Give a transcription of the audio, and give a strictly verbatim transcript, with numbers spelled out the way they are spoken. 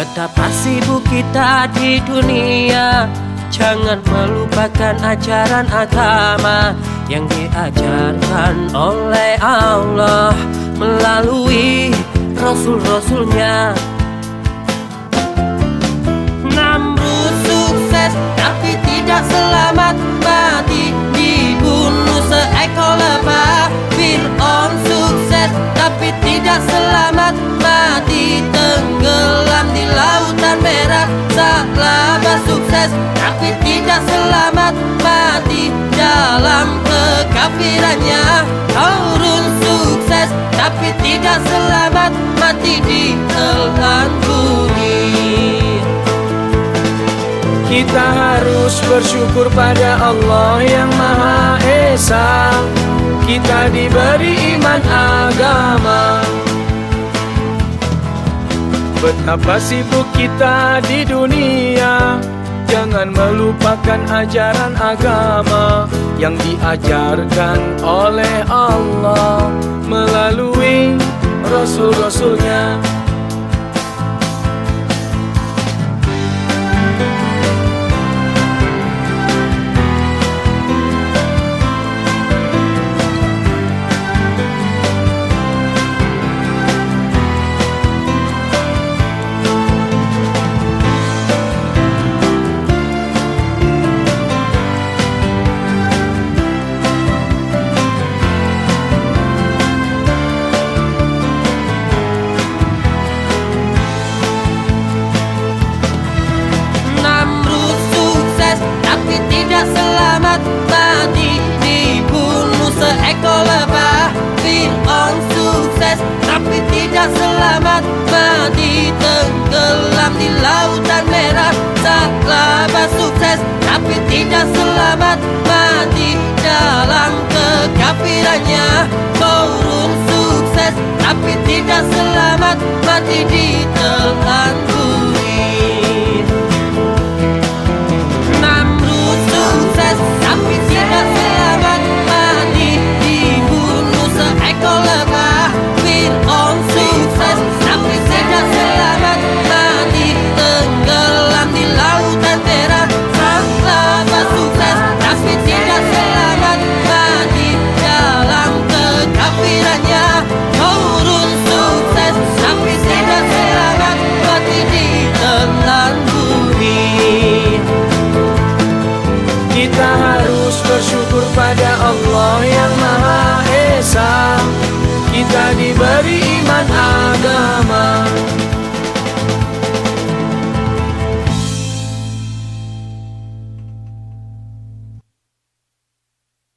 Betapa sibuk kita di dunia, jangan melupakan ajaran agama yang diajarkan oleh Allah melalui Rasul-Rasulnya. Namrud sukses tapi tidak selamat, mati dibunuh seekor lebah. Fir'aun sukses tapi tidak selamat, mati tenggelam di lautan merah. Sa'labah sukses tapi tidak selamat, mati dalam kekafirannya. Qarun sukses tapi tidak selamat, mati di telan bumi. Kita harus bersyukur pada Allah yang Maha Esa. Kita diberi iman agama. Betapa sibuk kita di dunia, jangan melupakan ajaran agama yang diajarkan oleh Allah melalui Rasul-Rasulnya. Selamat, mati dibunuh seekor lebah. Fir'aun sukses tapi tidak selamat, mati tenggelam di lautan merah. Sa'labah sukses tapi tidak selamat, mati dalam kekafirannya. Qarun sukses tapi tidak selamat, mati di